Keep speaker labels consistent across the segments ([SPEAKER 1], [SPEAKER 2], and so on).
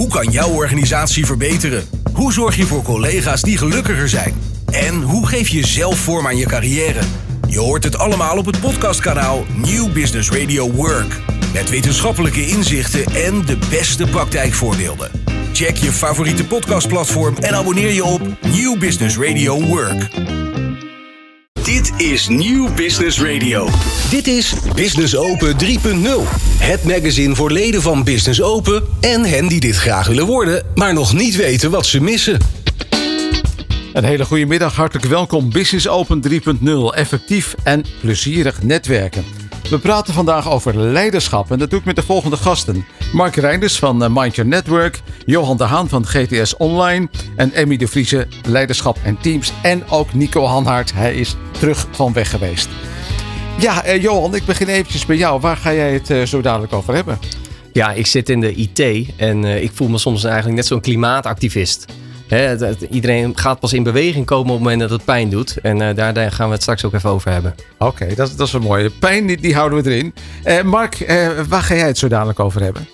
[SPEAKER 1] Hoe kan jouw organisatie verbeteren? Hoe zorg je voor collega's die gelukkiger zijn? En hoe geef je zelf vorm aan je carrière? Je hoort het allemaal op het podcastkanaal New Business Radio Work. Met wetenschappelijke inzichten en de beste praktijkvoorbeelden. Check je favoriete podcastplatform en abonneer je op New Business Radio Work. Dit is New Business Radio. Dit is Business Open 3.0. Het magazine voor leden van Business Open en hen die dit graag willen worden, maar nog niet weten wat ze missen.
[SPEAKER 2] Een hele goede middag, hartelijk welkom. Business Open 3.0, effectief en plezierig netwerken. We praten vandaag over leiderschap en dat doe ik met de volgende gasten. Mark Reinders van Mind Your Network, Johan de Haan van GTS Online en Emmy de Vriese, Leiderschap en Teams. En ook Nico Hanhaert, hij is terug van weg geweest. Ja, Johan, ik begin eventjes bij jou. Waar ga jij het zo dadelijk over hebben?
[SPEAKER 3] Ja, ik zit in de IT en ik voel me soms eigenlijk net zo'n klimaatactivist. Iedereen gaat pas in beweging komen op het moment dat het pijn doet. En daar gaan we het straks ook even over hebben.
[SPEAKER 2] Oké, dat is wel mooi. Pijn, die houden we erin. Mark, waar ga jij het zo dadelijk over hebben?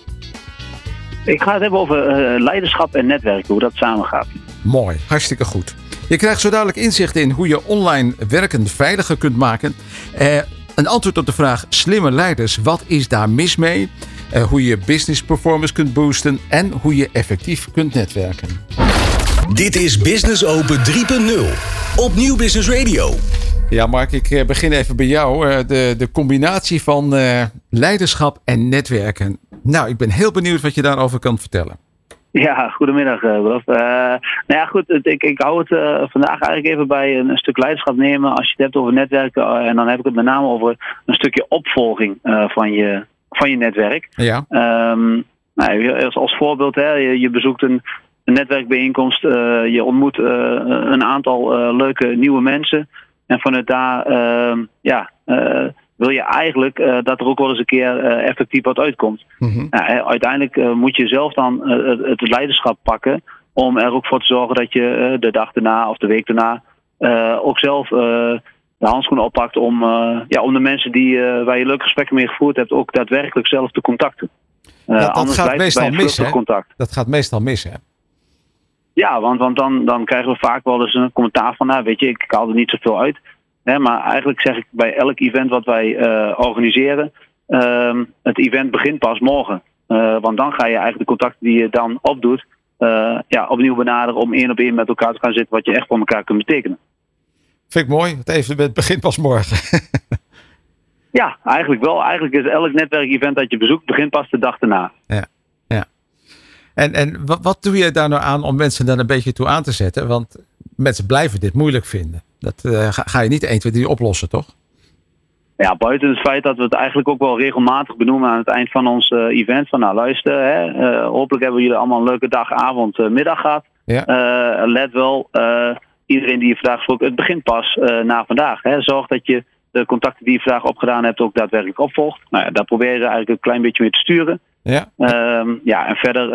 [SPEAKER 4] Ik ga het hebben over leiderschap en netwerken, hoe dat samen gaat.
[SPEAKER 2] Mooi, hartstikke goed. Je krijgt zo dadelijk inzicht in hoe je online werken veiliger kunt maken. Een antwoord op de vraag slimme leiders, wat is daar mis mee? Hoe je business performance kunt boosten en hoe je effectief kunt netwerken.
[SPEAKER 1] Dit is Business Open 3.0 op Nieuw Business Radio.
[SPEAKER 2] Ja, Mark, ik begin even bij jou. De combinatie van leiderschap en netwerken. Nou, ik ben heel benieuwd wat je daarover kan vertellen.
[SPEAKER 4] Ja, goedemiddag, Rolf. Nou ja, goed, ik hou het vandaag eigenlijk even bij een stuk leiderschap nemen. Als je het hebt over netwerken, en dan heb ik het met name over een stukje opvolging van je netwerk.
[SPEAKER 2] Ja.
[SPEAKER 4] Als voorbeeld, je bezoekt een netwerkbijeenkomst, je ontmoet een aantal leuke nieuwe mensen. En vanuit daar wil je eigenlijk dat er ook wel eens een keer effectief wat uitkomt. Mm-hmm. Uiteindelijk moet je zelf dan het leiderschap pakken om er ook voor te zorgen dat je de dag daarna of de week daarna ook zelf de handschoenen oppakt om de mensen waar je leuke gesprekken mee gevoerd hebt ook daadwerkelijk zelf te contacten.
[SPEAKER 2] Dat gaat meestal mis, hè? Dat gaat meestal mis, hè?
[SPEAKER 4] Ja, want dan krijgen we vaak wel eens een commentaar van, weet je, ik haal er niet zoveel uit. Maar eigenlijk zeg ik bij elk event wat wij organiseren, het event begint pas morgen. Want dan ga je eigenlijk de contacten die je dan opdoet, opnieuw benaderen om 1 op 1 met elkaar te gaan zitten wat je echt voor elkaar kunt betekenen.
[SPEAKER 2] Vind ik mooi, het evenement begint pas morgen.
[SPEAKER 4] Ja, eigenlijk wel. Eigenlijk is elk netwerkevent dat je bezoekt, begint pas de dag daarna.
[SPEAKER 2] Ja. En wat doe je daar nou aan om mensen daar een beetje toe aan te zetten? Want mensen blijven dit moeilijk vinden. Dat ga je niet 1, 2, 3 oplossen, toch? Ja,
[SPEAKER 4] buiten het feit dat we het eigenlijk ook wel regelmatig benoemen aan het eind van ons event. Van luister, hopelijk hebben jullie allemaal een leuke dag, avond, middag gehad. Ja. Let wel, iedereen die je vandaag gesproken, het begint pas na vandaag. Zorg dat je de contacten die je vandaag opgedaan hebt ook daadwerkelijk opvolgt. Daar probeer je eigenlijk een klein beetje mee te sturen. Ja. En verder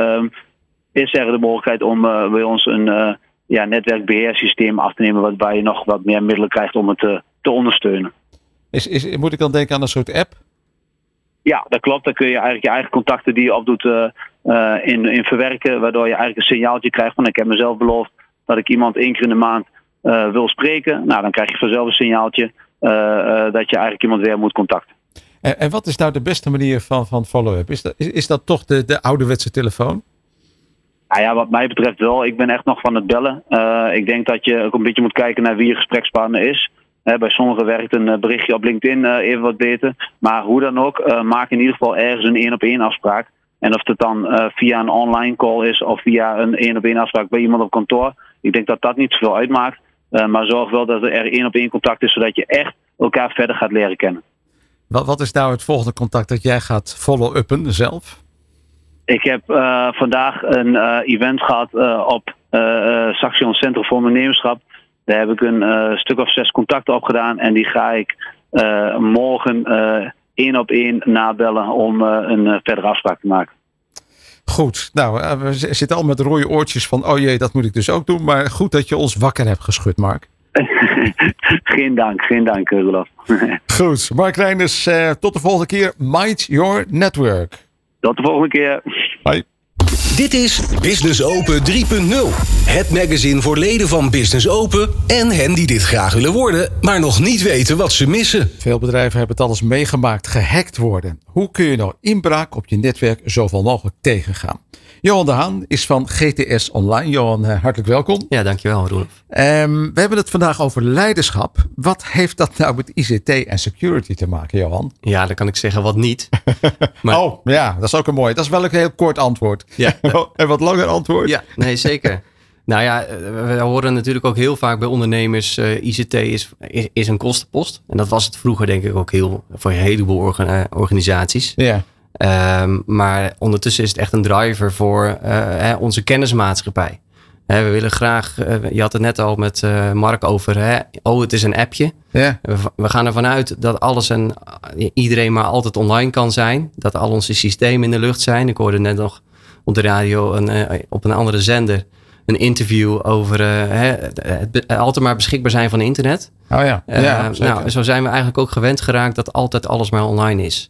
[SPEAKER 4] is er de mogelijkheid om bij ons een netwerkbeheersysteem af te nemen waarbij je nog wat meer middelen krijgt om het te ondersteunen.
[SPEAKER 2] Moet ik dan denken aan een soort app?
[SPEAKER 4] Ja, dat klopt. Dan kun je eigenlijk je eigen contacten die je opdoet in verwerken, waardoor je eigenlijk een signaaltje krijgt van ik heb mezelf beloofd dat ik iemand 1 keer in de maand wil spreken. Nou, dan krijg je vanzelf een signaaltje dat je eigenlijk iemand weer moet contacten.
[SPEAKER 2] En wat is nou de beste manier van follow-up? Is dat toch de ouderwetse telefoon?
[SPEAKER 4] Ja, wat mij betreft wel. Ik ben echt nog van het bellen. Ik denk dat je ook een beetje moet kijken naar wie je gesprekspartner is. Bij sommigen werkt een berichtje op LinkedIn even wat beter. Maar hoe dan ook, maak in ieder geval ergens een 1-op-1 afspraak. En of het dan via een online call is of via een 1-op-1 afspraak bij iemand op kantoor. Ik denk dat dat niet zoveel uitmaakt. Maar zorg wel dat er 1-op-1 contact is, zodat je echt elkaar verder gaat leren kennen.
[SPEAKER 2] Wat is nou het volgende contact dat jij gaat follow-uppen zelf?
[SPEAKER 4] Ik heb vandaag een event gehad op Saxion Centrum voor Ondernemerschap. Daar heb ik een stuk of 6 contacten op gedaan. En die ga ik morgen 1-op-1 nabellen om een verdere afspraak te maken.
[SPEAKER 2] Goed, nou we zitten al met rode oortjes van oh jee, dat moet ik dus ook doen. Maar goed dat je ons wakker hebt geschud, Mark.
[SPEAKER 4] Geen dank, Rolf.
[SPEAKER 2] Goed, Mark Reinders, tot de volgende keer. Mind Your Network.
[SPEAKER 4] Tot de volgende keer.
[SPEAKER 2] Bye.
[SPEAKER 1] Dit is Business Open 3.0. Het magazine voor leden van Business Open en hen die dit graag willen worden, maar nog niet weten wat ze missen.
[SPEAKER 2] Veel bedrijven hebben het al eens meegemaakt, gehackt worden. Hoe kun je nou inbraak op je netwerk zoveel mogelijk tegengaan? Johan de Haan is van GTS Online. Johan, hartelijk welkom.
[SPEAKER 3] Ja, dankjewel Roelof.
[SPEAKER 2] We hebben het vandaag over leiderschap. Wat heeft dat nou met ICT en security te maken, Johan?
[SPEAKER 3] Ja, dan kan ik zeggen wat niet.
[SPEAKER 2] Maar... Oh, ja, dat is ook een mooi. Dat is wel een heel kort antwoord.
[SPEAKER 3] Ja.
[SPEAKER 2] En wat langer antwoord.
[SPEAKER 3] Ja, nee, zeker. Nou ja, we horen natuurlijk ook heel vaak bij ondernemers, ICT is een kostenpost. En dat was het vroeger denk ik ook voor een heleboel organisaties.
[SPEAKER 2] Ja.
[SPEAKER 3] Maar ondertussen is het echt een driver voor onze kennismaatschappij. We willen graag, je had het net al met Mark over, het is een appje.
[SPEAKER 2] Ja.
[SPEAKER 3] We gaan ervan uit dat alles en iedereen maar altijd online kan zijn. Dat al onze systemen in de lucht zijn. Ik hoorde net nog op de radio op een andere zender een interview over het altijd maar beschikbaar zijn van internet.
[SPEAKER 2] Oh ja.
[SPEAKER 3] Nou, zo zijn we eigenlijk ook gewend geraakt dat altijd alles maar online is.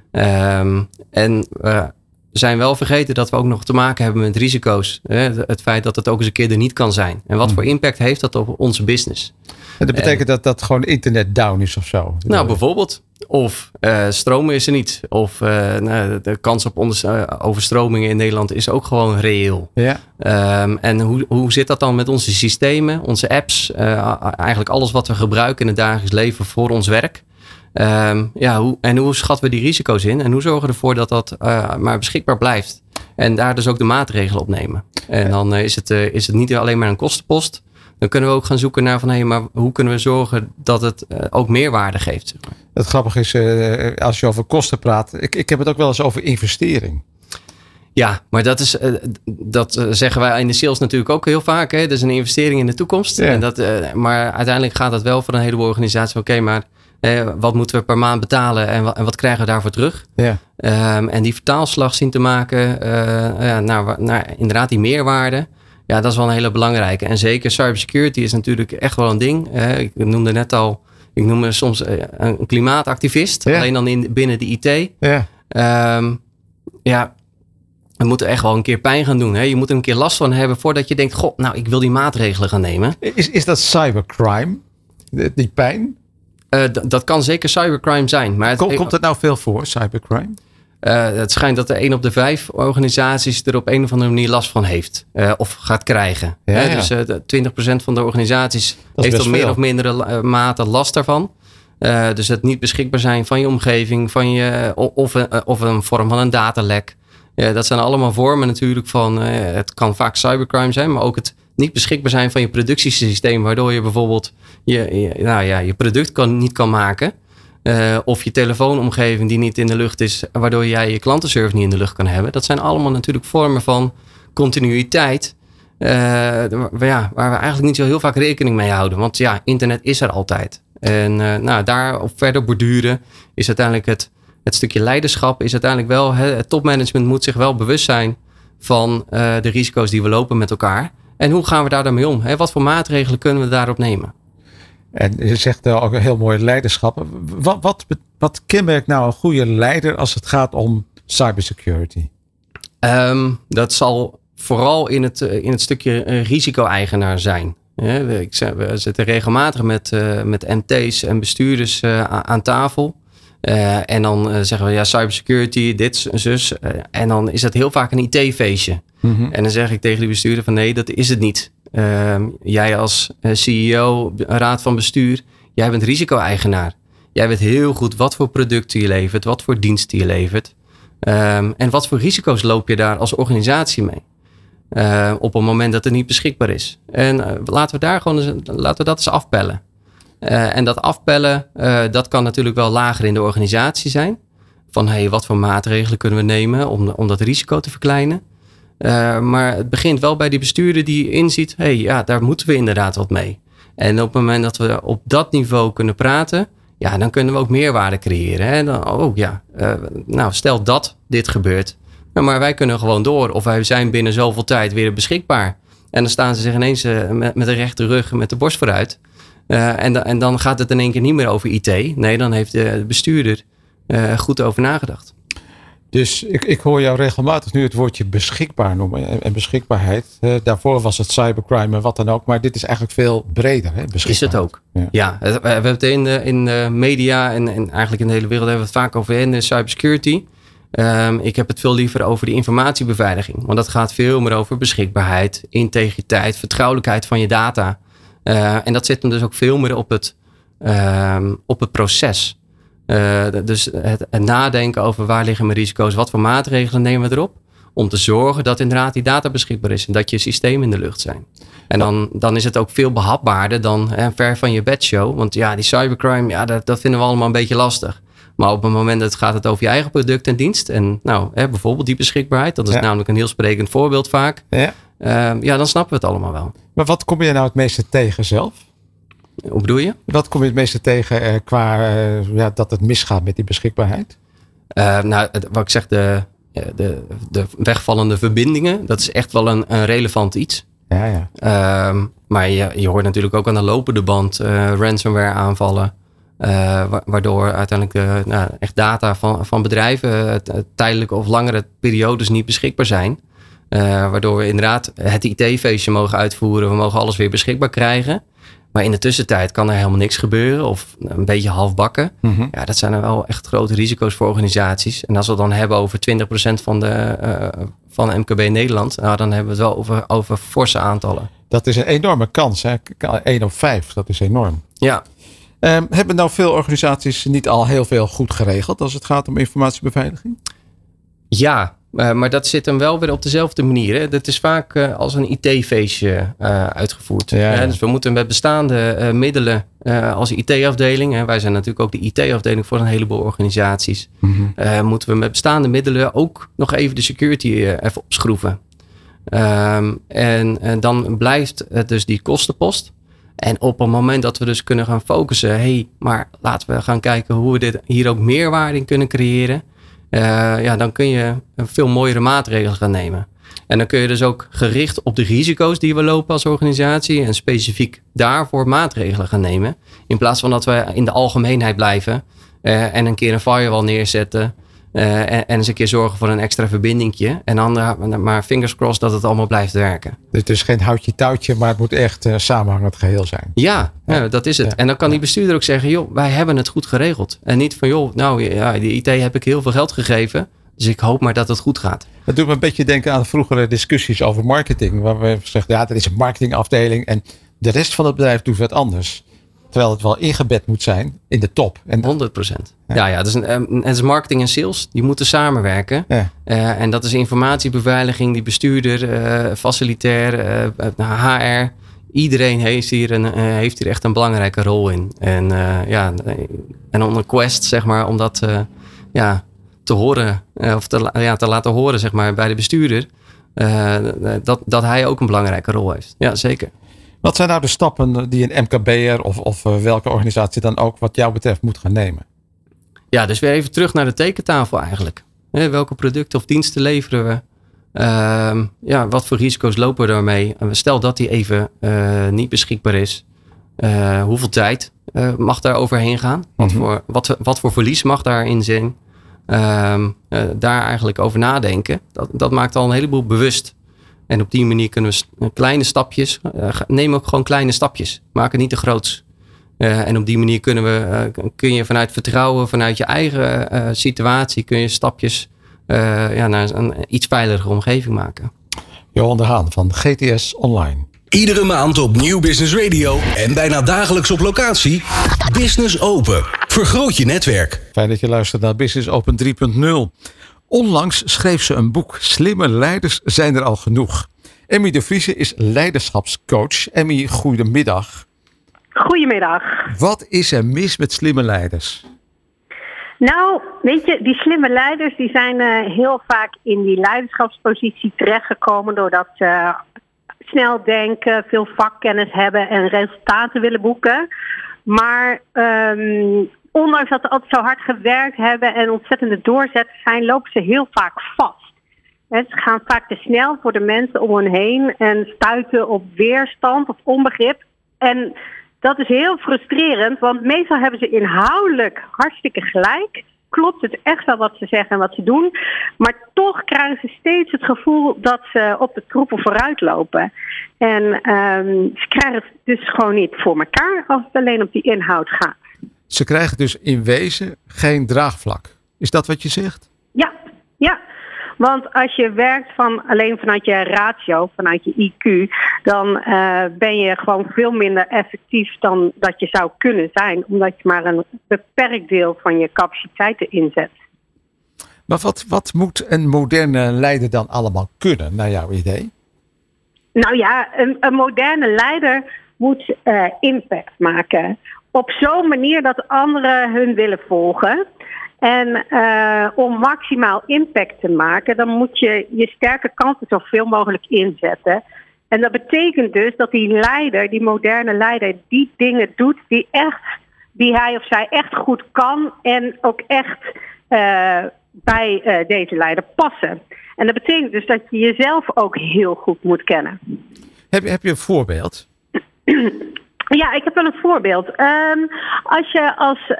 [SPEAKER 3] En we zijn wel vergeten dat we ook nog te maken hebben met risico's. Het feit dat het ook eens een keer er niet kan zijn. En wat voor impact heeft dat op onze business?
[SPEAKER 2] En dat betekent dat gewoon internet down is of zo?
[SPEAKER 3] Nou, bijvoorbeeld. Of stroom is er niet. Of de kans op overstromingen in Nederland is ook gewoon reëel.
[SPEAKER 2] Ja.
[SPEAKER 3] En hoe zit dat dan met onze systemen, onze apps? Eigenlijk alles wat we gebruiken in het dagelijks leven voor ons werk. Hoe schatten we die risico's in? En hoe zorgen we ervoor dat dat maar beschikbaar blijft? En daar dus ook de maatregelen op nemen. En dan is het niet alleen maar een kostenpost. Dan kunnen we ook gaan zoeken naar maar hoe kunnen we zorgen dat het ook meerwaarde geeft? Zeg maar.
[SPEAKER 2] Het grappige is, als je over kosten praat, ik heb het ook wel eens over investering.
[SPEAKER 3] Ja, maar dat zeggen wij in de sales natuurlijk ook heel vaak. Hè? Dat is een investering in de toekomst.
[SPEAKER 2] Ja.
[SPEAKER 3] En maar uiteindelijk gaat dat wel voor een heleboel organisaties. Oké, maar wat moeten we per maand betalen en wat krijgen we daarvoor terug?
[SPEAKER 2] Ja.
[SPEAKER 3] En die vertaalslag zien te maken naar inderdaad die meerwaarde. Ja, dat is wel een hele belangrijke. En zeker cybersecurity is natuurlijk echt wel een ding. Ik noemde net al, ik noem me soms een klimaatactivist.
[SPEAKER 2] Ja.
[SPEAKER 3] Alleen dan binnen de IT.
[SPEAKER 2] Ja.
[SPEAKER 3] We moeten echt wel een keer pijn gaan doen. Hè? Je moet er een keer last van hebben voordat je denkt, ik wil die maatregelen gaan nemen.
[SPEAKER 2] Is dat cybercrime? Die pijn?
[SPEAKER 3] Dat kan zeker cybercrime zijn. Maar
[SPEAKER 2] Komt het nou veel voor, cybercrime?
[SPEAKER 3] Het schijnt dat 1 op de 5 organisaties er op een of andere manier last van heeft. Of gaat krijgen.
[SPEAKER 2] Ja, ja.
[SPEAKER 3] Dus 20% van de organisaties heeft op meer of mindere mate last daarvan. Dus het niet beschikbaar zijn van je omgeving. Of een vorm van een datalek. Dat zijn allemaal vormen natuurlijk van... het kan vaak cybercrime zijn. Maar ook het niet beschikbaar zijn van je productiesysteem. Waardoor je bijvoorbeeld je product niet kan maken. Of je telefoonomgeving die niet in de lucht is. Waardoor jij je klantenservice niet in de lucht kan hebben. Dat zijn allemaal natuurlijk vormen van continuïteit. Waar we eigenlijk niet zo heel vaak rekening mee houden. Want ja, internet is er altijd. En daarop verder borduren is uiteindelijk het stukje leiderschap. Is uiteindelijk wel, het topmanagement moet zich wel bewust zijn van de risico's die we lopen met elkaar. En hoe gaan we daar dan mee om? Wat voor maatregelen kunnen we daarop nemen?
[SPEAKER 2] En je zegt ook een heel mooi leiderschap. Wat kenmerkt nou een goede leider als het gaat om cybersecurity?
[SPEAKER 3] Dat zal vooral in het stukje risico-eigenaar zijn. We zitten regelmatig met MT's en bestuurders aan tafel. En dan zeggen we cybersecurity, dit, zus. En dan is het heel vaak een IT-feestje. Mm-hmm. En dan zeg ik tegen die bestuurder van nee, dat is het niet. Jij als CEO, raad van bestuur, jij bent risico-eigenaar. Jij weet heel goed wat voor producten je levert, wat voor diensten je levert. En wat voor risico's loop je daar als organisatie mee. Op het moment dat het niet beschikbaar is. En laten we dat eens afpellen. En dat afpellen, dat kan natuurlijk wel lager in de organisatie zijn. Van wat voor maatregelen kunnen we nemen om dat risico te verkleinen. Maar het begint wel bij die bestuurder die inziet, daar moeten we inderdaad wat mee. En op het moment dat we op dat niveau kunnen praten, dan kunnen we ook meerwaarde creëren. Hè? Dan, stel dat dit gebeurt, maar wij kunnen gewoon door. Of wij zijn binnen zoveel tijd weer beschikbaar. En dan staan ze zich ineens met de rechte rug met de borst vooruit. En dan gaat het in één keer niet meer over IT. Nee, dan heeft de bestuurder goed over nagedacht.
[SPEAKER 2] Dus ik hoor jou regelmatig nu het woordje beschikbaar noemen. En beschikbaarheid. Daarvoor was het cybercrime en wat dan ook. Maar dit is eigenlijk veel breder. Hè,
[SPEAKER 3] is het ook. Ja, we hebben het in de media en eigenlijk in de hele wereld hebben we het vaak over in de cybersecurity. Ik heb het veel liever over de informatiebeveiliging. Want dat gaat veel meer over beschikbaarheid, integriteit, vertrouwelijkheid van je data. En dat zit hem dus ook veel meer op het proces. Dus het nadenken over waar liggen mijn risico's, wat voor maatregelen nemen we erop. Om te zorgen dat inderdaad die data beschikbaar is en dat je systemen in de lucht zijn. En dan is het ook veel behapbaarder dan ver van je bedshow. Want ja, die cybercrime, dat vinden we allemaal een beetje lastig. Maar op het moment dat gaat het over je eigen product en dienst. En bijvoorbeeld die beschikbaarheid. Dat is namelijk een heel sprekend voorbeeld vaak. Ja. Dan snappen we het allemaal wel. Maar
[SPEAKER 2] wat kom je nou het meeste tegen zelf?
[SPEAKER 3] Hoe bedoel je?
[SPEAKER 2] Wat kom je het meeste tegen qua dat het misgaat met die beschikbaarheid?
[SPEAKER 3] Wat ik zeg, de wegvallende verbindingen. Dat is echt wel een relevant iets.
[SPEAKER 2] Ja.
[SPEAKER 3] Maar je hoort natuurlijk ook aan de lopende band ransomware aanvallen. Waardoor uiteindelijk echt data van bedrijven tijdelijke of langere periodes niet beschikbaar zijn. Waardoor we inderdaad het IT-feestje mogen uitvoeren. We mogen alles weer beschikbaar krijgen. Maar in de tussentijd kan er helemaal niks gebeuren. Of een beetje halfbakken. Mm-hmm. Ja, dat zijn er wel echt grote risico's voor organisaties. En als we het dan hebben over 20% van MKB Nederland. Nou, dan hebben we het wel over forse aantallen.
[SPEAKER 2] Dat is een enorme kans. Hè? 1 op 5, dat is enorm.
[SPEAKER 3] Ja.
[SPEAKER 2] Hebben nou veel organisaties niet al heel veel goed geregeld als het gaat om informatiebeveiliging?
[SPEAKER 3] Ja, maar dat zit hem wel weer op dezelfde manier. Hè? Dat is vaak als een IT-feestje uitgevoerd. Ja. Dus we moeten met bestaande middelen als IT-afdeling. Wij zijn natuurlijk ook de IT-afdeling voor een heleboel organisaties. Mm-hmm. Moeten we met bestaande middelen ook nog even de security even opschroeven. En dan blijft het dus die kostenpost. En op het moment dat we dus kunnen gaan focussen. Maar laten we gaan kijken hoe we hier ook meerwaarde in kunnen creëren. Dan kun je veel mooiere maatregelen gaan nemen. En dan kun je dus ook gericht op de risico's die we lopen als organisatie. En specifiek daarvoor maatregelen gaan nemen. In plaats van dat we in de algemeenheid blijven. En een keer een firewall neerzetten. En eens een keer zorgen voor een extra verbindingje. En dan maar fingers crossed dat het allemaal blijft werken.
[SPEAKER 2] Het is geen houtje touwtje, maar het moet echt samenhangend geheel zijn.
[SPEAKER 3] Ja, dat is het. Ja. En dan kan die bestuurder ook zeggen, joh, wij hebben het goed geregeld. En niet van, joh, die IT heb ik heel veel geld gegeven. Dus ik hoop maar dat het goed gaat.
[SPEAKER 2] Dat doet me een beetje denken aan vroegere discussies over marketing. Waar we zeggen, dat is een marketingafdeling. En de rest van het bedrijf doet wat anders. Terwijl het wel ingebed moet zijn in de top.
[SPEAKER 3] 100%. Ja, dus het is marketing en sales. Die moeten samenwerken. Ja. En dat is informatiebeveiliging, die bestuurder, facilitair, HR. Iedereen heeft hier echt een belangrijke rol in. En on een quest, zeg maar, om dat te horen. Of te laten horen, zeg maar, bij de bestuurder. Dat hij ook een belangrijke rol heeft. Ja, zeker.
[SPEAKER 2] Wat zijn nou de stappen die een MKB'er of welke organisatie dan ook wat jou betreft moet gaan nemen?
[SPEAKER 3] Ja, dus weer even terug naar de tekentafel eigenlijk. Welke producten of diensten leveren we? Wat voor risico's lopen we daarmee? Stel dat die even niet beschikbaar is. Hoeveel tijd mag daar overheen gaan? Wat voor verlies mag daarin zijn? Daar eigenlijk over nadenken. Dat maakt al een heleboel bewust. En op die manier kunnen we kleine stapjes. Neem ook gewoon kleine stapjes. Maak het niet te groots. En op die manier kun je vanuit vertrouwen, vanuit je eigen situatie, kun je stapjes naar een iets veiligere omgeving maken.
[SPEAKER 2] Johan de Haan van GTS Online.
[SPEAKER 1] Iedere maand op Nieuw Business Radio en bijna dagelijks op locatie. Business Open. Vergroot je netwerk.
[SPEAKER 2] Fijn dat je luistert naar Business Open 3.0. Onlangs schreef ze een boek. Slimme leiders zijn er al genoeg. Emmy de Vriese is leiderschapscoach. Emmy, goedemiddag.
[SPEAKER 5] Goedemiddag.
[SPEAKER 2] Wat is er mis met slimme leiders?
[SPEAKER 5] Nou, weet je, die slimme leiders die zijn heel vaak in die leiderschapspositie terechtgekomen doordat ze snel denken, veel vakkennis hebben en resultaten willen boeken. Maar ondanks dat ze altijd zo hard gewerkt hebben en ontzettende doorzetters zijn, lopen ze heel vaak vast. Ze gaan vaak te snel voor de mensen om hen heen en stuiten op weerstand of onbegrip. En dat is heel frustrerend, want meestal hebben ze inhoudelijk hartstikke gelijk. klopt het echt wel wat ze zeggen en wat ze doen. Maar toch krijgen ze steeds het gevoel dat ze op de troepen vooruit lopen. En ze krijgen het dus gewoon niet voor elkaar als het alleen op die inhoud gaat.
[SPEAKER 2] Ze krijgen dus in wezen geen draagvlak. Is dat wat je zegt?
[SPEAKER 5] Ja. Want als je werkt alleen vanuit je ratio, vanuit je IQ, dan ben je gewoon veel minder effectief dan dat je zou kunnen zijn. Omdat je maar een beperkt deel van je capaciteiten inzet.
[SPEAKER 2] Maar wat moet een moderne leider dan allemaal kunnen, naar jouw idee?
[SPEAKER 5] Nou ja, een moderne leider moet impact maken. Op zo'n manier dat anderen hun willen volgen. En om maximaal impact te maken, dan moet je je sterke kanten zoveel mogelijk inzetten. En dat betekent dus dat die moderne leider, die dingen doet die hij of zij echt goed kan en ook echt bij deze leider passen. En dat betekent dus dat je jezelf ook heel goed moet kennen.
[SPEAKER 2] Heb je een voorbeeld?
[SPEAKER 5] Ja, ik heb wel een voorbeeld. Als je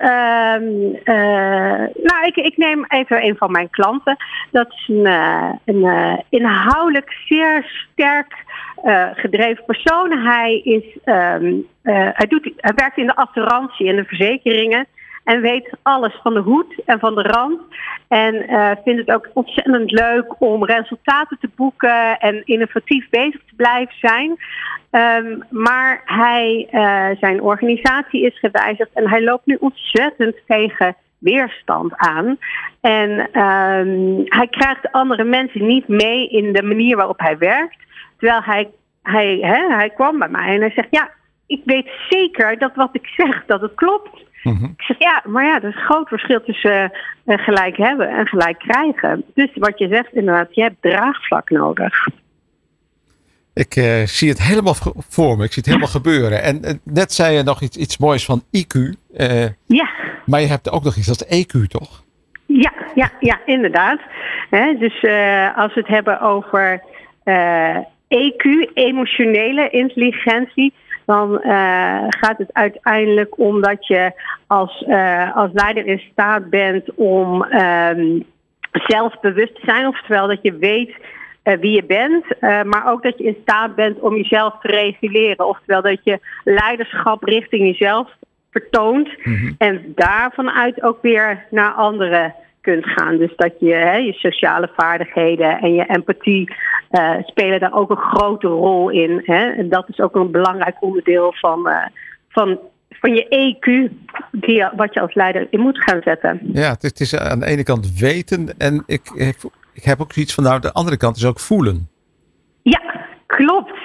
[SPEAKER 5] ik neem even een van mijn klanten. Dat is een inhoudelijk zeer sterk gedreven persoon. Hij werkt in de assurantie en de verzekeringen. En weet alles van de hoed en van de rand. En vindt het ook ontzettend leuk om resultaten te boeken en innovatief bezig te blijven zijn. Maar zijn organisatie is gewijzigd en hij loopt nu ontzettend tegen weerstand aan. En hij krijgt andere mensen niet mee in de manier waarop hij werkt. Terwijl hij kwam bij mij en hij zegt, ja, ik weet zeker dat wat ik zeg, dat het klopt. Ik zeg, er is een groot verschil tussen gelijk hebben en gelijk krijgen. Dus wat je zegt inderdaad, je hebt draagvlak nodig.
[SPEAKER 2] Ik zie het helemaal voor me. Ik zie het helemaal gebeuren. En net zei je nog iets moois van IQ.
[SPEAKER 5] Ja.
[SPEAKER 2] Maar je hebt ook nog iets als EQ, toch?
[SPEAKER 5] Ja, inderdaad. Dus als we het hebben over EQ, emotionele intelligentie, dan gaat het uiteindelijk om dat je als leider in staat bent om zelfbewust te zijn. Oftewel dat je weet wie je bent, maar ook dat je in staat bent om jezelf te reguleren. Oftewel dat je leiderschap richting jezelf vertoont en daarvan uit ook weer naar anderen kunt gaan. Dus dat je sociale vaardigheden en je empathie spelen daar ook een grote rol in. En dat is ook een belangrijk onderdeel van je EQ, wat je als leider in moet gaan zetten. Ja,
[SPEAKER 2] het is aan de ene kant weten en ik heb ook iets van, de andere kant is ook voelen. Ja, klopt.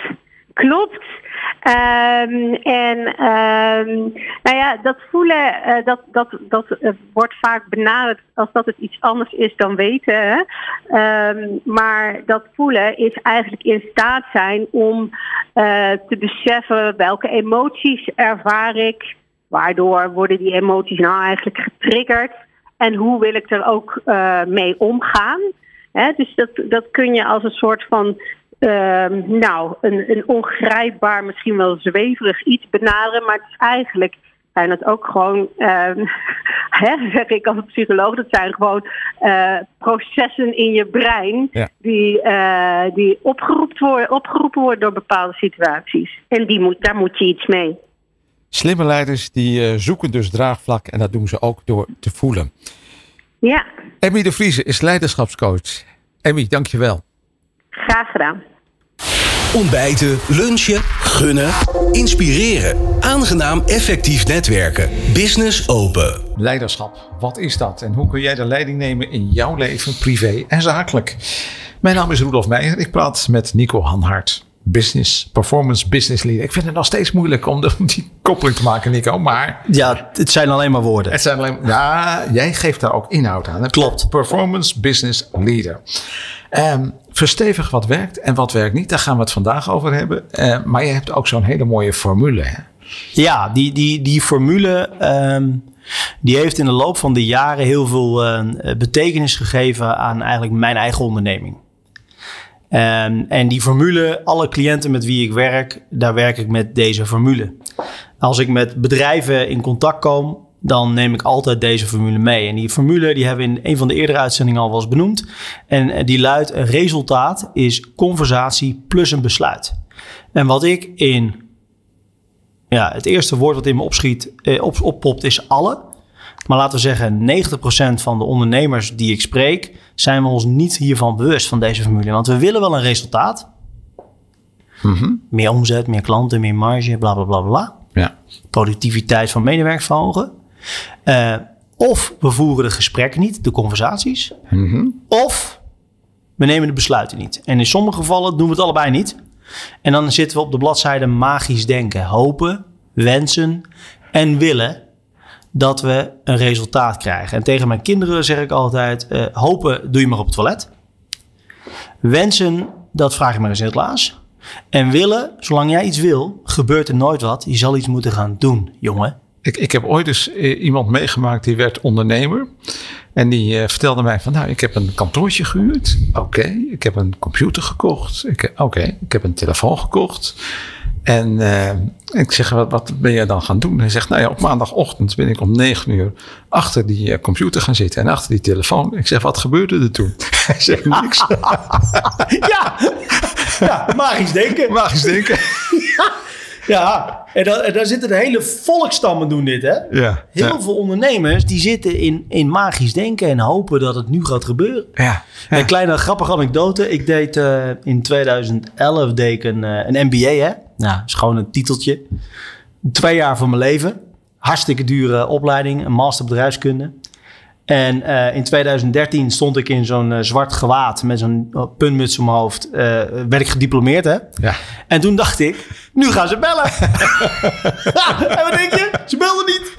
[SPEAKER 5] Dat voelen, dat wordt vaak benaderd als dat het iets anders is dan weten. Maar dat voelen is eigenlijk in staat zijn om te beseffen welke emoties ervaar ik. Waardoor worden die emoties nou eigenlijk getriggerd. En hoe wil ik er ook mee omgaan. Dus dat kun je als een soort van een ongrijpbaar, misschien wel zweverig iets benaderen. Maar het is eigenlijk, zijn het ook gewoon, zeg ik als psycholoog, dat zijn gewoon processen in je brein die opgeroepen worden door bepaalde situaties. En daar moet je iets mee.
[SPEAKER 2] Slimme leiders die zoeken dus draagvlak en dat doen ze ook door te voelen.
[SPEAKER 5] Ja.
[SPEAKER 2] Emmy de Vrieze is leiderschapscoach. Emmy, dankjewel.
[SPEAKER 5] Graag gedaan.
[SPEAKER 1] Ontbijten, lunchen, gunnen, inspireren. Aangenaam effectief netwerken. Business open.
[SPEAKER 2] Leiderschap, wat is dat? En hoe kun jij de leiding nemen in jouw leven, privé en zakelijk? Mijn naam is Roelof Meijer. Ik praat met Nico Hanhart. Performance business leader. Ik vind het nog steeds moeilijk om die koppeling te maken, Nico. Maar
[SPEAKER 6] ja, het zijn alleen maar woorden.
[SPEAKER 2] Jij geeft daar ook inhoud aan. Hè?
[SPEAKER 6] Klopt.
[SPEAKER 2] Performance business leader. Verstevig wat werkt en wat werkt niet. Daar gaan we het vandaag over hebben. Maar je hebt ook zo'n hele mooie formule. Hè?
[SPEAKER 6] Ja, die formule die heeft in de loop van de jaren heel veel betekenis gegeven aan eigenlijk mijn eigen onderneming. En die formule, alle cliënten met wie ik werk, daar werk ik met deze formule. Als ik met bedrijven in contact kom, dan neem ik altijd deze formule mee. En die formule die hebben we in een van de eerdere uitzendingen al wel eens benoemd. En die luidt: een resultaat is conversatie plus een besluit. En wat ik het eerste woord wat in me oppopt is alle. Maar laten we zeggen 90% van de ondernemers die ik spreek, zijn we ons niet hiervan bewust van deze formule. Want we willen wel een resultaat. Mm-hmm. Meer omzet, meer klanten, meer marge, bla bla bla bla. Ja. Productiviteit van medewerkers verhogen. Of we voeren de gesprekken niet, de conversaties. Mm-hmm. Of we nemen de besluiten niet. En in sommige gevallen doen we het allebei niet. En dan zitten we op de bladzijde magisch denken. Hopen, wensen en willen dat we een resultaat krijgen. En tegen mijn kinderen zeg ik altijd: hopen doe je maar op het toilet. Wensen, dat vraag je maar eens in het glaas. En willen, zolang jij iets wil, gebeurt er nooit wat. Je zal iets moeten gaan doen, jongen.
[SPEAKER 2] Ik heb ooit eens iemand meegemaakt die werd ondernemer. En die vertelde mij van, ik heb een kantoortje gehuurd. Oké, ik heb een computer gekocht. Ik heb een telefoon gekocht. En ik zeg, wat ben jij dan gaan doen? Hij zegt, op maandagochtend ben ik om 9 uur achter die computer gaan zitten en achter die telefoon. Ik zeg, wat gebeurde er toen? Hij zegt, niks.
[SPEAKER 6] Ja, magisch denken.
[SPEAKER 2] Magisch denken.
[SPEAKER 6] Ja, en daar zitten de hele volkstammen doen dit, hè?
[SPEAKER 2] Ja,
[SPEAKER 6] Heel veel ondernemers die zitten in magisch denken en hopen dat het nu gaat gebeuren.
[SPEAKER 2] Ja.
[SPEAKER 6] Een kleine grappige anekdote. Ik deed in 2011 een MBA, hè? Nou, dat is gewoon een titeltje. 2 jaar van mijn leven. Hartstikke dure opleiding, een master bedrijfskunde. En in 2013 stond ik in zo'n zwart gewaad met zo'n puntmuts op mijn hoofd. Werd ik gediplomeerd, hè? Ja. En toen dacht ik, nu gaan ze bellen. En wat denk je? Ze belden niet.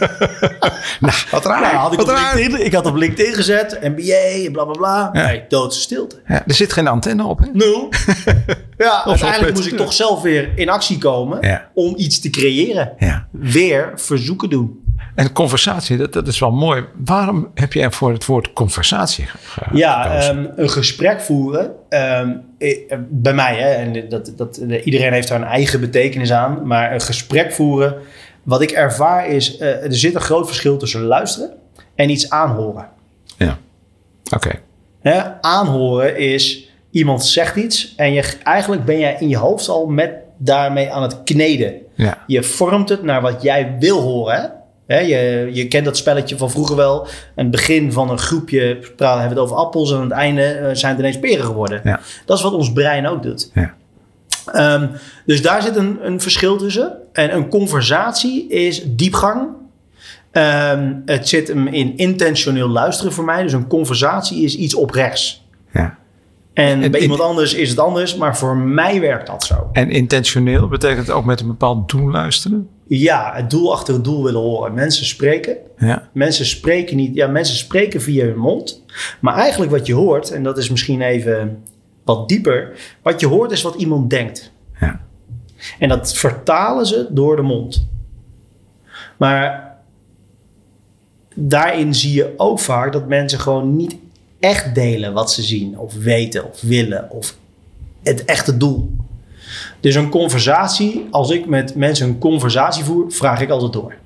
[SPEAKER 2] Wat raar.
[SPEAKER 6] Ik had op LinkedIn gezet, MBA, bla bla bla. Ja. Nee, doodse stilte.
[SPEAKER 2] Ja, er zit geen antenne op, hè?
[SPEAKER 6] 0. Ja, uiteindelijk moest ik toch zelf weer in actie komen om iets te creëren. Ja. Weer verzoeken doen.
[SPEAKER 2] En conversatie, dat is wel mooi. Waarom heb jij voor het woord conversatie gekozen?
[SPEAKER 6] Een gesprek voeren. Bij mij, hè, en iedereen heeft daar een eigen betekenis aan. Maar een gesprek voeren, wat ik ervaar is, er zit een groot verschil tussen luisteren en iets aanhoren.
[SPEAKER 2] Ja, oké.
[SPEAKER 6] Aanhoren is, iemand zegt iets en eigenlijk ben jij in je hoofd al daarmee aan het kneden. Ja. Je vormt het naar wat jij wil horen, hè? Je kent dat spelletje van vroeger wel. Aan het begin van een groepje hebben we het over appels en aan het einde zijn het ineens peren geworden. Ja. Dat is wat ons brein ook doet. Ja. Dus daar zit een verschil tussen. En een conversatie is diepgang. Het zit hem in intentioneel luisteren voor mij. Dus een conversatie is iets oprechts. Ja. En bij iemand anders is het anders, maar voor mij werkt dat zo.
[SPEAKER 2] En intentioneel betekent ook met een bepaald doel luisteren?
[SPEAKER 6] Ja, het doel achter het doel willen horen. Mensen spreken. Ja. Mensen spreken niet. Ja, mensen spreken via hun mond. Maar eigenlijk wat je hoort, en dat is misschien even wat dieper. Wat je hoort is wat iemand denkt. Ja. En dat vertalen ze door de mond. Maar daarin zie je ook vaak dat mensen gewoon niet echt delen wat ze zien of weten of willen of het echte doel. Dus een conversatie, als ik met mensen een conversatie voer, vraag ik altijd door.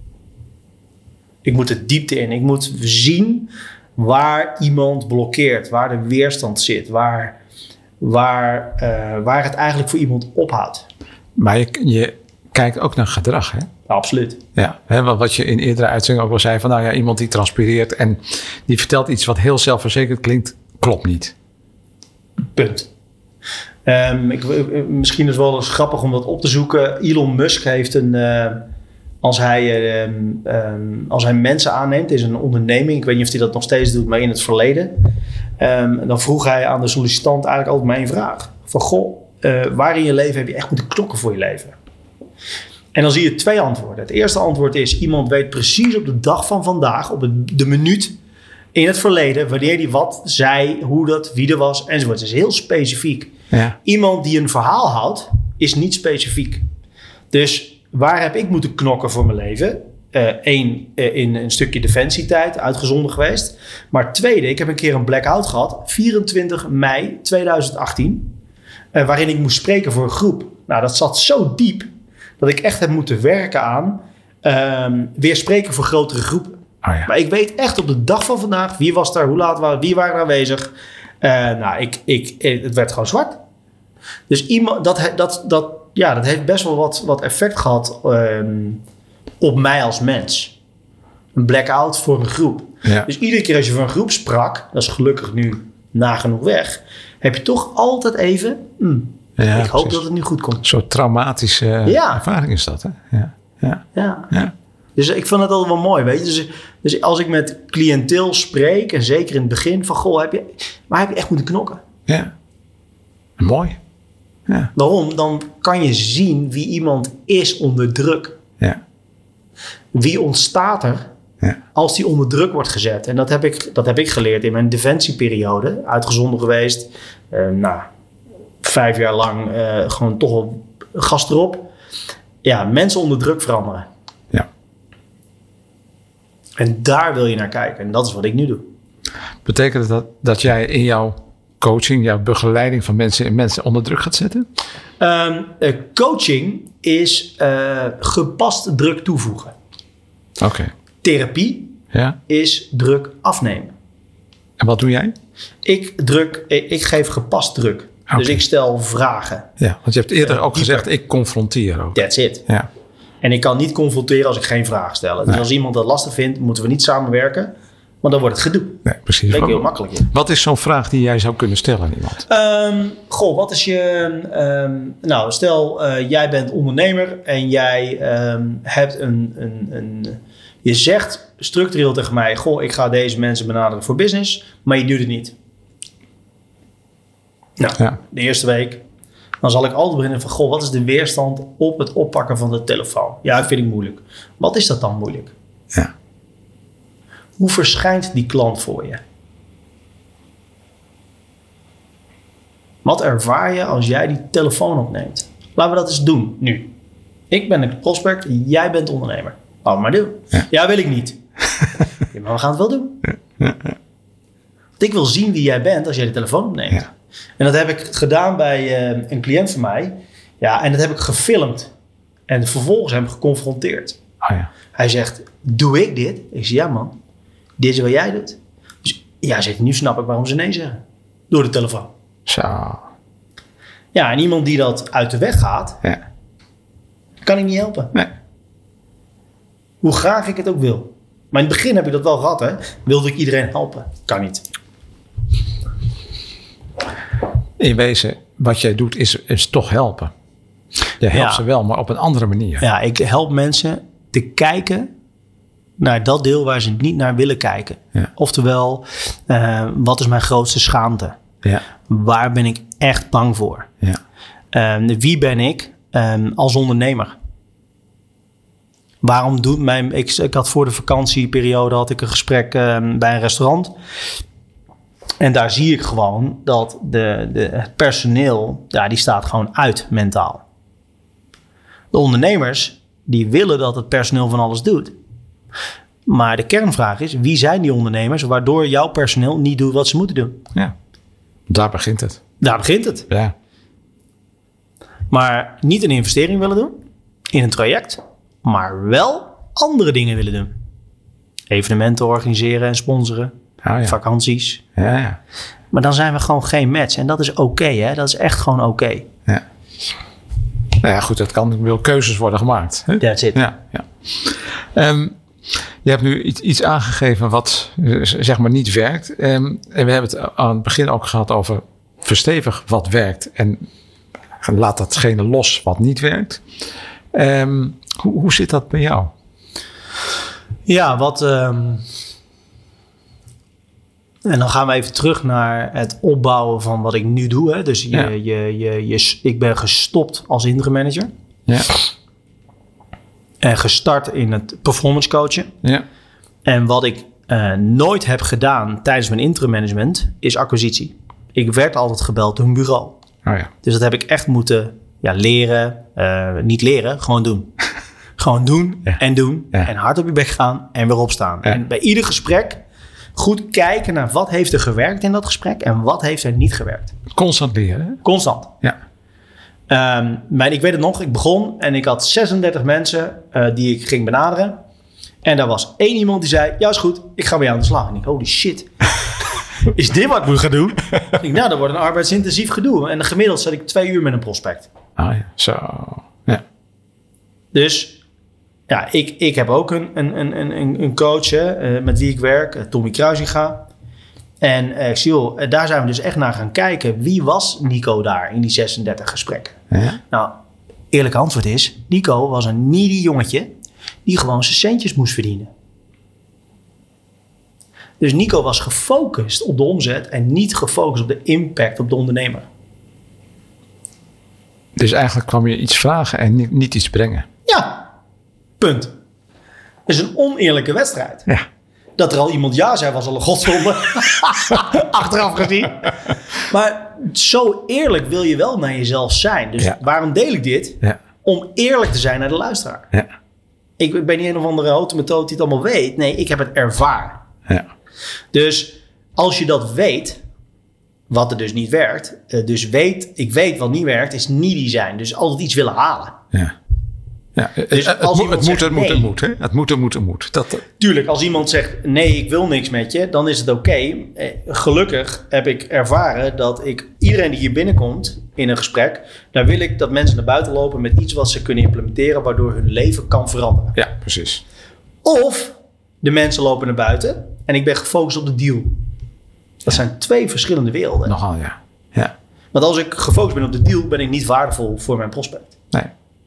[SPEAKER 6] Ik moet de diepte in. Ik moet zien waar iemand blokkeert, waar de weerstand zit, waar het eigenlijk voor iemand ophoudt.
[SPEAKER 2] Maar je kijkt ook naar gedrag, hè?
[SPEAKER 6] Absoluut.
[SPEAKER 2] Ja, wat je in eerdere uitzendingen ook al zei, van iemand die transpireert en die vertelt iets wat heel zelfverzekerd klinkt, klopt niet.
[SPEAKER 6] Punt. Misschien is het wel eens grappig om dat op te zoeken. Elon Musk heeft als hij mensen aanneemt, is een onderneming. Ik weet niet of hij dat nog steeds doet, maar in het verleden. Dan vroeg hij aan de sollicitant eigenlijk altijd maar één vraag. Van waar in je leven heb je echt moeten knokken voor je leven? En dan zie je 2 antwoorden. Het eerste antwoord is, iemand weet precies op de dag van vandaag, op de minuut in het verleden, wanneer die wat zei, hoe dat, wie er was, enzovoort. Het is heel specifiek. Ja. Iemand die een verhaal houdt, is niet specifiek. Dus waar heb ik moeten knokken voor mijn leven? In een stukje defensietijd, uitgezonden geweest. Maar tweede, ik heb een keer een blackout gehad, 24 mei 2018, waarin ik moest spreken voor een groep. Nou, dat zat zo diep dat ik echt heb moeten werken aan weer spreken voor grotere groepen.
[SPEAKER 2] Oh ja.
[SPEAKER 6] Maar ik weet echt op de dag van vandaag, wie was daar, hoe laat waren, wie waren er aanwezig. Het werd gewoon zwart. Dus iemand, dat heeft best wel wat effect gehad op mij als mens. Een blackout voor een groep.
[SPEAKER 2] Ja.
[SPEAKER 6] Dus iedere keer als je voor een groep sprak, dat is gelukkig nu nagenoeg weg, heb je toch altijd even, ik hoop dat het nu goed komt.
[SPEAKER 2] Zo'n traumatische ervaring is dat, hè? Ja.
[SPEAKER 6] Dus ik vond het altijd wel mooi, weet je. Dus als ik met cliënteel spreek, en zeker in het begin, van goh, heb je echt moeten knokken?
[SPEAKER 2] Ja. Mooi. Ja.
[SPEAKER 6] Waarom? Dan kan je zien wie iemand is onder druk.
[SPEAKER 2] Ja.
[SPEAKER 6] Wie ontstaat er als die onder druk wordt gezet? En dat heb ik geleerd in mijn defensieperiode. Uitgezonden geweest. 5 jaar lang gewoon toch wel gas erop. Ja, mensen onder druk veranderen.
[SPEAKER 2] Ja.
[SPEAKER 6] En daar wil je naar kijken. En dat is wat ik nu doe.
[SPEAKER 2] Betekent het dat jij in jouw coaching, jouw begeleiding van mensen onder druk gaat zetten?
[SPEAKER 6] Coaching is gepast druk toevoegen.
[SPEAKER 2] Oké.
[SPEAKER 6] Therapie is druk afnemen.
[SPEAKER 2] En wat doe jij?
[SPEAKER 6] Ik geef gepast druk. Okay. Dus ik stel vragen.
[SPEAKER 2] Ja, want je hebt eerder ook gezegd, ik confronteer ook.
[SPEAKER 6] That's it.
[SPEAKER 2] Ja.
[SPEAKER 6] En ik kan niet confronteren als ik geen vragen stel. Dus als iemand dat lastig vindt, moeten we niet samenwerken. Want dan wordt het gedoe.
[SPEAKER 2] Nee, precies.
[SPEAKER 6] Dat ben ik heel makkelijk in.
[SPEAKER 2] Wat is zo'n vraag die jij zou kunnen stellen aan iemand?
[SPEAKER 6] Wat is je... stel, jij bent ondernemer en jij hebt je zegt structureel tegen mij, ik ga deze mensen benaderen voor business, maar je doet het niet. De eerste week, dan zal ik altijd beginnen van, wat is de weerstand op het oppakken van de telefoon? Ja, dat vind ik moeilijk. Wat is dat dan moeilijk?
[SPEAKER 2] Ja.
[SPEAKER 6] Hoe verschijnt die klant voor je? Wat ervaar je als jij die telefoon opneemt? Laten we dat eens doen nu. Ik ben een prospect, jij bent ondernemer. Laten we maar doen. Ja, wil ik niet. Maar we gaan het wel doen. Want ik wil zien wie jij bent als jij de telefoon opneemt. Ja. En dat heb ik gedaan bij een cliënt van mij. Ja, en dat heb ik gefilmd. En vervolgens hem geconfronteerd.
[SPEAKER 2] Oh ja.
[SPEAKER 6] Hij zegt, doe ik dit? Ik zeg, ja man. Dit is wat jij doet. Dus ja, zegt, nu snap ik waarom ze nee zeggen. Door de telefoon.
[SPEAKER 2] Zo.
[SPEAKER 6] Ja, en iemand die dat uit de weg gaat, kan ik niet helpen.
[SPEAKER 2] Nee.
[SPEAKER 6] Hoe graag ik het ook wil. Maar in het begin heb ik dat wel gehad, hè. Wilde ik iedereen helpen. Kan niet.
[SPEAKER 2] In wezen, wat jij doet is toch helpen. Je helpt ze wel, maar op een andere manier.
[SPEAKER 6] Ja, ik help mensen te kijken naar dat deel waar ze niet naar willen kijken. Ja. Oftewel, wat is mijn grootste schaamte? Ja. Waar ben ik echt bang voor? Ja. Wie ben ik als ondernemer? Waarom doet ik had voor de vakantieperiode had ik een gesprek bij een restaurant. En daar zie ik gewoon dat het personeel, die staat gewoon uit mentaal. De ondernemers, die willen dat het personeel van alles doet. Maar de kernvraag is, wie zijn die ondernemers waardoor jouw personeel niet doet wat ze moeten doen?
[SPEAKER 2] Ja, daar begint het.
[SPEAKER 6] Daar begint het.
[SPEAKER 2] Ja.
[SPEAKER 6] Maar niet een investering willen doen in een traject, maar wel andere dingen willen doen. Evenementen organiseren en sponsoren. Vakanties.
[SPEAKER 2] Ja.
[SPEAKER 6] Maar dan zijn we gewoon geen match. En dat is oké, hè? Dat is echt gewoon oké.
[SPEAKER 2] Ja. Nou ja, goed, dat kan wel keuzes worden gemaakt. Hè?
[SPEAKER 6] That's it.
[SPEAKER 2] Ja. Je hebt nu iets aangegeven wat zeg maar niet werkt. En we hebben het aan het begin ook gehad over verstevig wat werkt. En laat datgene los wat niet werkt. Hoe zit dat bij jou?
[SPEAKER 6] Ja, en dan gaan we even terug naar het opbouwen van wat ik nu doe. Hè. Dus ik ben gestopt als interim manager.
[SPEAKER 2] Ja.
[SPEAKER 6] En gestart in het performance coachen.
[SPEAKER 2] Ja.
[SPEAKER 6] En wat ik nooit heb gedaan tijdens mijn interim management is acquisitie. Ik werd altijd gebeld door een bureau.
[SPEAKER 2] Oh ja.
[SPEAKER 6] Dus dat heb ik echt moeten leren. Niet leren, gewoon doen. Gewoon doen en doen. Ja. En hard op je bek gaan en weer opstaan. Ja. En bij ieder gesprek goed kijken naar wat heeft er gewerkt in dat gesprek en wat heeft er niet gewerkt.
[SPEAKER 2] Constant leren.
[SPEAKER 6] Constant.
[SPEAKER 2] Ja.
[SPEAKER 6] Ik weet het nog, ik begon en ik had 36 mensen die ik ging benaderen. En daar was 1 iemand die zei, ja is goed, ik ga bij jou aan de slag. En ik holy shit, is dit wat ik moet gaan doen? Dat wordt een arbeidsintensief gedoe. En gemiddeld zat ik 2 uur met een prospect.
[SPEAKER 2] Ah ja, zo. Ja.
[SPEAKER 6] Dus ja, ik heb ook een coach met wie ik werk, Tommy Kruisinga. En ik zie, joh, daar zijn we dus echt naar gaan kijken. Wie was Nico daar in die 36 gesprekken? Ja. Nou, eerlijk antwoord is, Nico was een needy jongetje die gewoon zijn centjes moest verdienen. Dus Nico was gefocust op de omzet en niet gefocust op de impact op de ondernemer.
[SPEAKER 2] Dus eigenlijk kwam je iets vragen en niet iets brengen.
[SPEAKER 6] Ja, punt. Het is een oneerlijke wedstrijd.
[SPEAKER 2] Ja.
[SPEAKER 6] Dat er al iemand ja zei was al een godszonde. Achteraf gezien. Maar zo eerlijk wil je wel naar jezelf zijn. Dus waarom deel ik dit? Ja. Om eerlijk te zijn naar de luisteraar. Ja. Ik ben niet een of andere automethode die het allemaal weet. Nee, ik heb het ervaren. Ja. Dus als je dat weet, wat er dus niet werkt. Ik weet wat niet werkt, is needy zijn. Dus altijd iets willen halen. Ja. Ja, dus het moet.
[SPEAKER 2] Tuurlijk,
[SPEAKER 6] als iemand zegt, nee, ik wil niks met je, dan is het oké. Gelukkig heb ik ervaren dat iedereen die hier binnenkomt in een gesprek, daar wil ik dat mensen naar buiten lopen met iets wat ze kunnen implementeren, waardoor hun leven kan veranderen.
[SPEAKER 2] Ja, precies.
[SPEAKER 6] Of de mensen lopen naar buiten en ik ben gefocust op de deal. Dat zijn 2 verschillende werelden.
[SPEAKER 2] Nogal, ja.
[SPEAKER 6] Want als ik gefocust ben op de deal, ben ik niet waardevol voor mijn prospect.
[SPEAKER 2] Nee.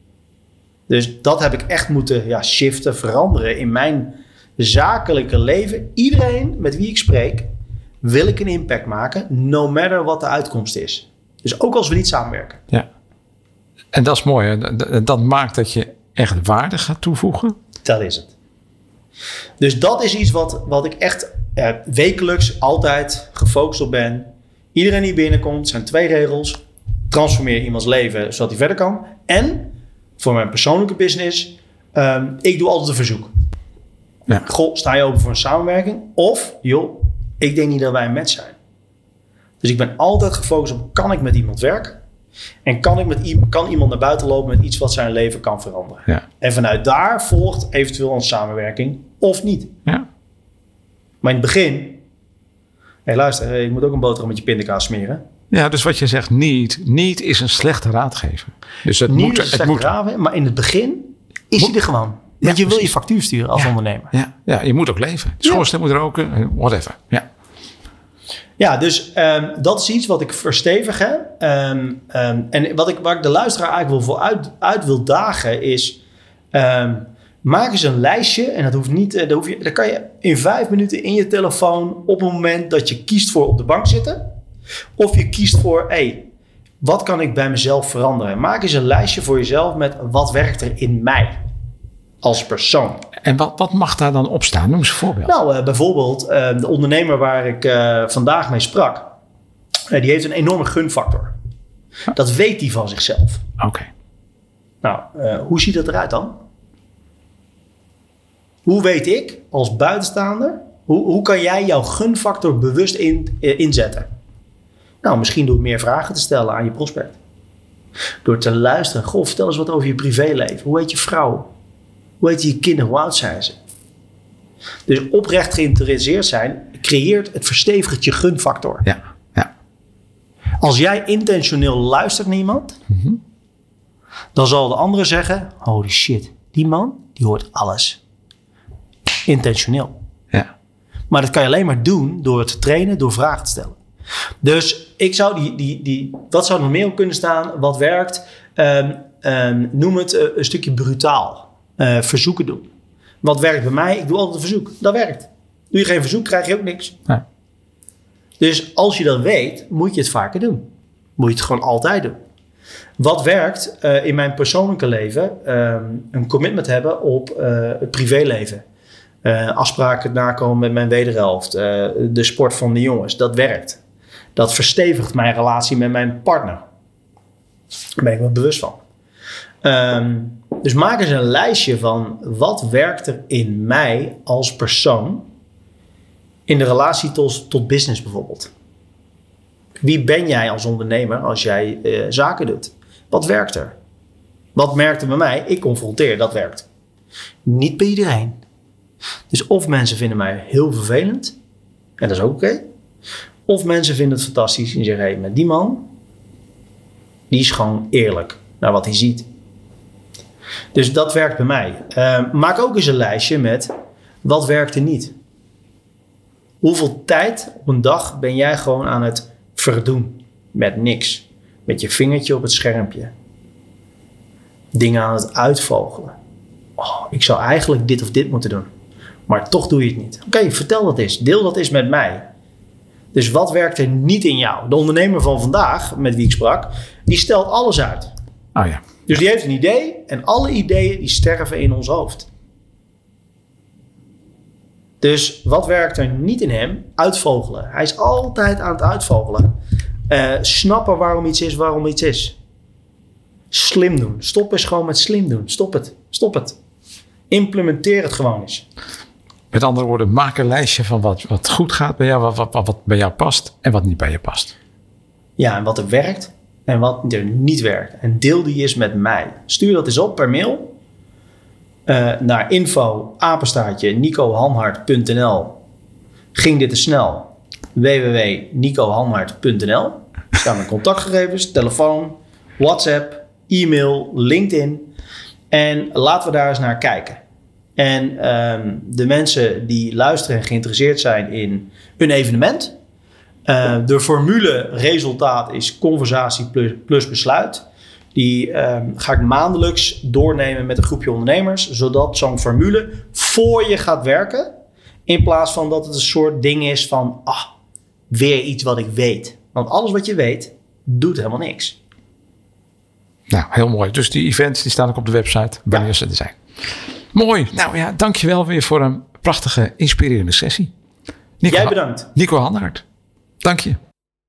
[SPEAKER 6] Dus dat heb ik echt moeten shiften, veranderen in mijn zakelijke leven. Iedereen met wie ik spreek, wil ik een impact maken, no matter wat de uitkomst is. Dus ook als we niet samenwerken.
[SPEAKER 2] Ja. En dat is mooi, hè? Dat maakt dat je echt waarde gaat toevoegen.
[SPEAKER 6] Dat is het. Dus dat is iets wat ik echt wekelijks altijd gefocust op ben. Iedereen die binnenkomt, zijn 2 regels. Transformeer iemands leven zodat hij verder kan. En voor mijn persoonlijke business, ik doe altijd een verzoek. Ja. Goh, sta je open voor een samenwerking? Of, joh, ik denk niet dat wij een match zijn. Dus ik ben altijd gefocust op, kan ik met iemand werken? En kan iemand naar buiten lopen met iets wat zijn leven kan veranderen? Ja. En vanuit daar volgt eventueel een samenwerking of niet. Ja. Maar in het begin, luister, je moet ook een boterham met je pindakaas smeren.
[SPEAKER 2] Ja, dus wat je zegt, niet is een slechte raadgever. Dus het
[SPEAKER 6] niet
[SPEAKER 2] moet,
[SPEAKER 6] is een slechte raadgever, maar in het begin is hij er gewoon. Want je wil je factuur sturen als ondernemer.
[SPEAKER 2] Ja, je moet ook leven. Schoorsteen moet roken, whatever.
[SPEAKER 6] Ja, dus dat is iets wat ik verstevig heb. En waar ik de luisteraar eigenlijk wel voor uit wil dagen is, maak eens een lijstje. En dat hoeft niet. Dat kan je in 5 minuten in je telefoon op het moment dat je kiest voor op de bank zitten. Of je kiest voor, wat kan ik bij mezelf veranderen? Maak eens een lijstje voor jezelf met wat werkt er in mij als persoon.
[SPEAKER 2] En wat mag daar dan op staan? Noem eens een voorbeeld.
[SPEAKER 6] Nou, bijvoorbeeld de ondernemer waar ik vandaag mee sprak. Die heeft een enorme gunfactor. Dat weet hij van zichzelf.
[SPEAKER 2] Oké.
[SPEAKER 6] Nou, hoe ziet dat eruit dan? Hoe weet ik als buitenstaander, hoe kan jij jouw gunfactor bewust inzetten? Nou, misschien door meer vragen te stellen aan je prospect. Door te luisteren. Goh, vertel eens wat over je privéleven. Hoe heet je vrouw? Hoe heet je kinderen? Hoe oud zijn ze? Dus oprecht geïnteresseerd zijn het verstevigt je gunfactor.
[SPEAKER 2] Ja.
[SPEAKER 6] Als jij intentioneel luistert naar iemand, dan zal de andere zeggen, holy shit, die man, die hoort alles. Intentioneel.
[SPEAKER 2] Ja. Maar
[SPEAKER 6] dat kan je alleen maar doen door het te trainen, door vragen te stellen. Dus ik zou wat zou er nog meer op kunnen staan? Wat werkt? Noem het een stukje brutaal. Verzoeken doen. Wat werkt bij mij? Ik doe altijd een verzoek. Dat werkt. Doe je geen verzoek, krijg je ook niks.
[SPEAKER 2] Nee.
[SPEAKER 6] Dus als je dat weet, moet je het vaker doen. Moet je het gewoon altijd doen. Wat werkt in mijn persoonlijke leven? Een commitment hebben op het privéleven. Afspraken nakomen met mijn wederhelft. De sport van de jongens. Dat werkt. Dat verstevigt mijn relatie met mijn partner. Daar ben ik me bewust van. Dus maak eens een lijstje van wat werkt er in mij als persoon in de relatie tot business bijvoorbeeld. Wie ben jij als ondernemer als jij zaken doet? Wat werkt er? Wat merkte bij mij? Ik confronteer, dat werkt. Niet bij iedereen. Dus of mensen vinden mij heel vervelend, en dat is ook oké. Of mensen vinden het fantastisch en zeggen, hey, met die man, die is gewoon eerlijk naar wat hij ziet. Dus dat werkt bij mij. Maak ook eens een lijstje met wat werkt er niet. Hoeveel tijd op een dag ben jij gewoon aan het verdoen met niks? Met je vingertje op het schermpje. Dingen aan het uitvogelen. Oh, ik zou eigenlijk dit of dit moeten doen. Maar toch doe je het niet. Oké, vertel dat eens. Deel dat eens met mij. Dus wat werkt er niet in jou? De ondernemer van vandaag, met wie ik sprak, die stelt alles uit.
[SPEAKER 2] Oh ja.
[SPEAKER 6] Dus die heeft een idee en alle ideeën die sterven in ons hoofd. Dus wat werkt er niet in hem? Uitvogelen. Hij is altijd aan het uitvogelen. Snappen waarom iets is. Slim doen. Stop eens gewoon met slim doen. Stop het. Implementeer het gewoon eens.
[SPEAKER 2] Met andere woorden, maak een lijstje van wat goed gaat bij jou, wat bij jou past en wat niet bij je past.
[SPEAKER 6] Ja, en wat er werkt en wat er niet werkt. En deel die eens met mij. Stuur dat eens op per mail naar info@nicohanhart.nl. Ging dit te snel? www.nicohanhart.nl. Er staan mijn contactgegevens, telefoon, WhatsApp, e-mail, LinkedIn. En laten we daar eens naar kijken. En de mensen die luisteren en geïnteresseerd zijn in een evenement. De formule resultaat is conversatie plus besluit. Die ga ik maandelijks doornemen met een groepje ondernemers. Zodat zo'n formule voor je gaat werken. In plaats van dat het een soort ding is van weer iets wat ik weet. Want alles wat je weet, doet helemaal niks.
[SPEAKER 2] Nou, heel mooi. Dus die events die staan ook op de website wanneer ze er zijn. Mooi. Nou ja, dankjewel weer voor een prachtige, inspirerende sessie.
[SPEAKER 6] Jij bedankt.
[SPEAKER 2] Nico Hanhart. Dank je.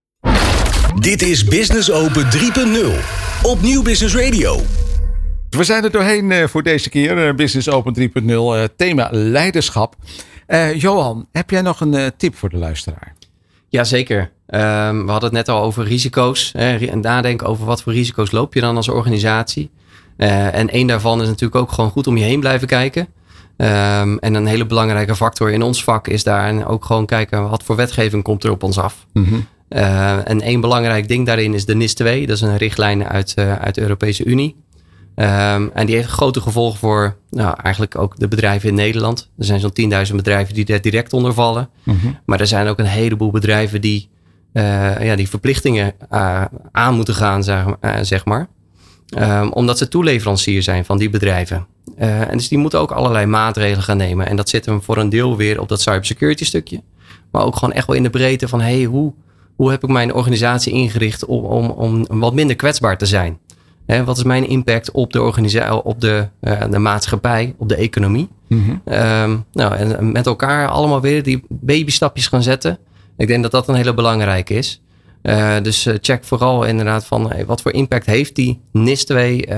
[SPEAKER 1] Dit is Business Open 3.0 op Nieuw Business Radio.
[SPEAKER 2] We zijn er doorheen voor deze keer. Business Open 3.0, thema leiderschap. Johan, heb jij nog een tip voor de luisteraar?
[SPEAKER 3] Jazeker. We hadden het net al over risico's. En nadenken over wat voor risico's loop je dan als organisatie. En één daarvan is natuurlijk ook gewoon goed om je heen blijven kijken. En een hele belangrijke factor in ons vak is daar ook gewoon kijken wat voor wetgeving komt er op ons af. Mm-hmm. En één belangrijk ding daarin is de NIS 2. Dat is een richtlijn uit de Europese Unie. En die heeft grote gevolgen voor eigenlijk ook de bedrijven in Nederland. Er zijn zo'n 10.000 bedrijven die daar direct onder vallen. Mm-hmm. Maar er zijn ook een heleboel bedrijven die die verplichtingen aan moeten gaan, zeg maar. Omdat ze toeleverancier zijn van die bedrijven. En dus die moeten ook allerlei maatregelen gaan nemen. En dat zit hem voor een deel weer op dat cybersecurity stukje. Maar ook gewoon echt wel in de breedte van hoe heb ik mijn organisatie ingericht om wat minder kwetsbaar te zijn? Wat is mijn impact op de organisatie, op de maatschappij, op de economie? Mm-hmm. En met elkaar allemaal weer die babystapjes gaan zetten. Ik denk dat dat een hele belangrijke is. Dus check vooral inderdaad van wat voor impact heeft die NIS 2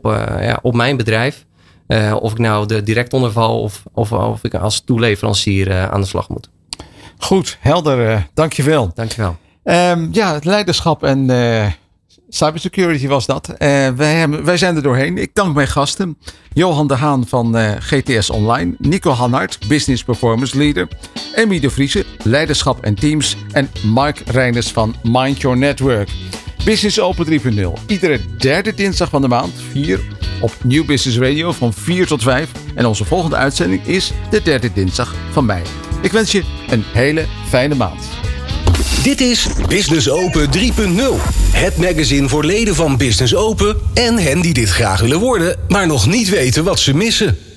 [SPEAKER 3] op mijn bedrijf. Of ik nou direct onder val of ik als toeleverancier aan de slag moet.
[SPEAKER 2] Goed, helder. Dankjewel.
[SPEAKER 3] Dankjewel.
[SPEAKER 2] Het leiderschap en cybersecurity was dat. Wij zijn er doorheen. Ik dank mijn gasten. Johan de Haan van GTS Online. Nico Hanhart, Business Performance Leader. Emmy de Vriese, Leiderschap en Teams. En Mark Reiners van Mind Your Network. Business Open 3.0. Iedere derde dinsdag van de maand. 4 op Nieuw Business Radio van 4 tot 5. En onze volgende uitzending is de derde dinsdag van mei. Ik wens je een hele fijne maand.
[SPEAKER 1] Dit is Business Open 3.0. Het magazine voor leden van Business Open en hen die dit graag willen worden, maar nog niet weten wat ze missen.